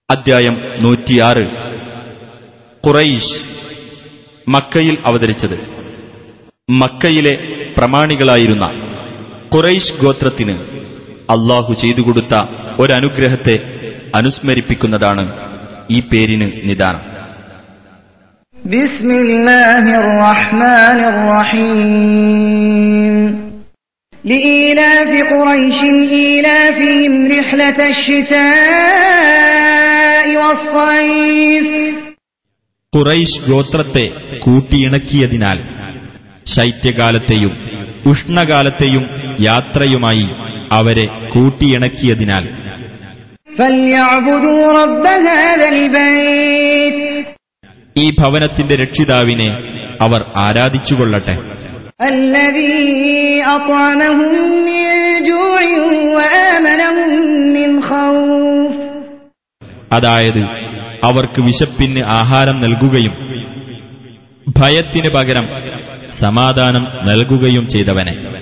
അദ്ധ്യായം 106. ഖുറൈശ് മക്കയിൽ അവതരിച്ചത്. മക്കയിലെ പ്രമാണികളായിരുന്ന ഖുറൈശ് ഗോത്രത്തിന് അല്ലാഹു ചെയ്തുകൊടുത്ത ഒരനുഗ്രഹത്തെ അനുസ്മരിപ്പിക്കുന്നതാണ് ഈ പേരിന് നിദാനം. ബിസ്മില്ലാഹിർ റഹ്മാനിർ റഹീം. ലഇലാഫി ഖുറൈശിൻ ഇലാഫിഹിം റിഹ്ലതശ് ശിതാഇ വസ്സൈഫ്. ഖുറൈശ് ഗോത്രത്തെ കൂട്ടിയിണക്കിയതിനാൽ ശൈത്യകാലത്തെയും ഉഷ്ണകാലത്തെയും യാത്രയുമായി അവരെ കൂട്ടിയിണക്കിയതിനാൽ ഫൽയഅ്ബുദൂ റബ്ബ ഹാദൽ ബൈത്ത്. ഈ ഭവനത്തിന്റെ രക്ഷിതാവിനെ അവർ ആരാധിച്ചുകൊള്ളട്ടെ. അല്ലദീ അത്അമഹും മിൻ ജൂഇൻ വആമനഹും മിൻ ഖൗഫ്. അതായത് അവർക്ക് വിശപ്പിന് ആഹാരം നൽകുകയും ഭയത്തിന് പകരം സമാധാനം നൽകുകയും ചെയ്തവനെ.